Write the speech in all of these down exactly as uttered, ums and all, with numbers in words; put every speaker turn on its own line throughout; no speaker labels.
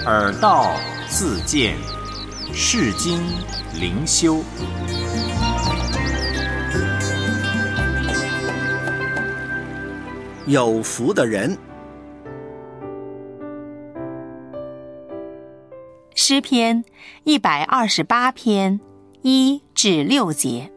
耳道自见，世经灵修。
有福的人。
诗篇一百二十八篇一至六节。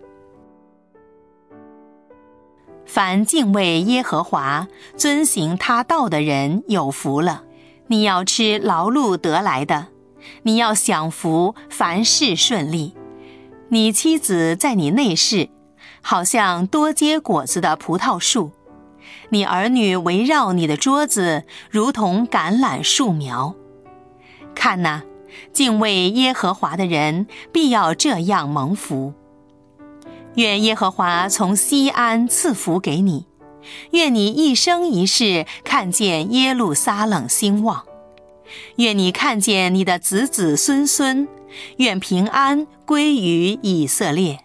凡敬畏耶和华、遵行他道的人有福了。你要吃劳碌得来的，你要享福，凡事顺利。你妻子在你内室，好像多结果子的葡萄树。你儿女围绕你的桌子，如同橄榄树苗。看哪，敬畏耶和华的人必要这样蒙福。愿耶和华从西安赐福给你，愿你一生一世看见耶路撒冷兴旺，愿你看见你的子子孙孙，愿平安归于以色列。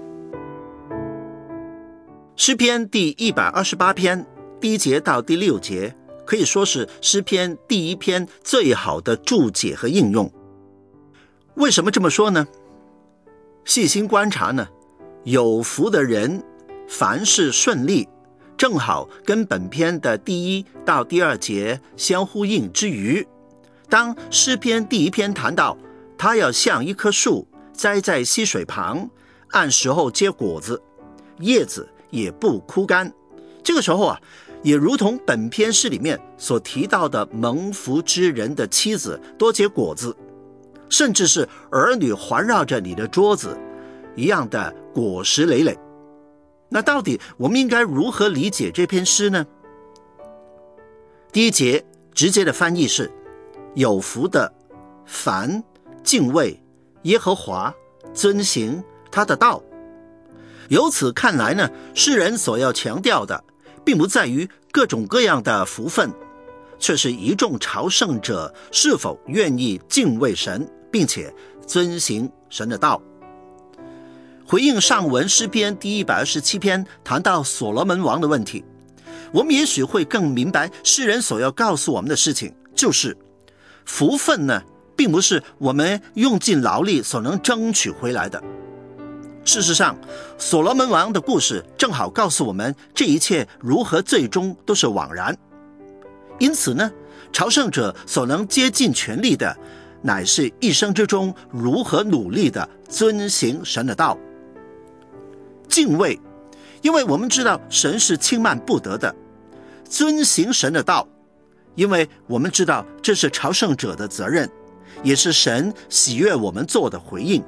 诗篇第一百二十八篇第一节到第六节，可以说是诗篇第一篇最好的注解和应用。为什么这么说呢？细心观察呢，有福的人凡事顺利，正好跟本篇的第一到第二节相呼应之余，当诗篇第一篇谈到他要像一棵树栽在溪水旁，按时候结果子，叶子也不枯干，这个时候啊，也如同本篇诗里面所提到的蒙福之人的妻子多结果子，甚至是儿女环绕着你的桌子一样的果实累累。那到底我们应该如何理解这篇诗呢？第一节直接的翻译是有福的凡敬畏耶和华，遵行他的道。由此看来呢，诗人所要强调的并不在于各种各样的福分，却是一众朝圣者是否愿意敬畏神，并且遵行神的道。回应上文诗篇第一百二十七篇谈到所罗门王的问题，我们也许会更明白诗人所要告诉我们的事情，就是福分呢，并不是我们用尽劳力所能争取回来的。事实上，所罗门王的故事正好告诉我们，这一切如何最终都是枉然。因此呢，朝圣者所能竭尽全力的，乃是一生之中如何努力的遵行神的道。敬畏，因为我们知道神是轻慢不得的；遵行神的道，因为我们知道这是朝圣者的责任，也是神喜悦我们做的回应。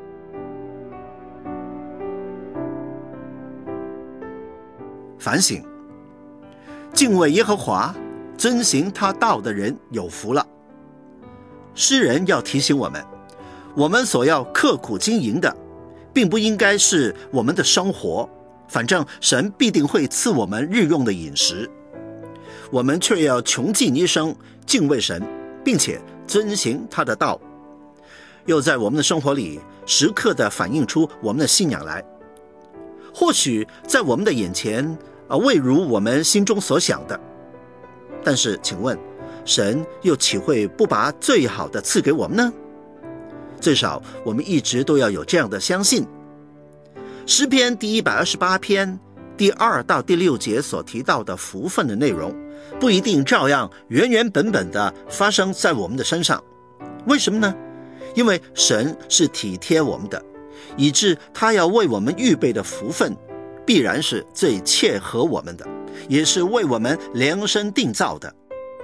反省，敬畏耶和华，遵行他道的人有福了。诗人要提醒我们，我们所要刻苦经营的并不应该是我们的生活，反正神必定会赐我们日用的饮食，我们却要穷尽一生敬畏神，并且遵行他的道，又在我们的生活里时刻地反映出我们的信仰来。或许在我们的眼前啊，未如我们心中所想的，但是请问，神又岂会不把最好的赐给我们呢？最少我们一直都要有这样的相信。诗篇第一百二十八篇第二到第六节所提到的福分的内容，不一定照样原原本本的发生在我们的身上。为什么呢？因为神是体贴我们的，以致他要为我们预备的福分必然是最切合我们的，也是为我们量身定造的。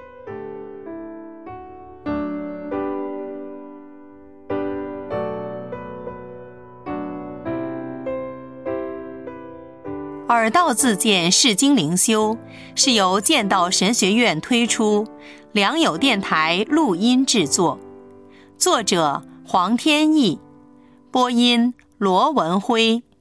耳道自荐世经灵修是由剑道神学院推出，良友电台录音制作，作者黄天意，播音罗文辉。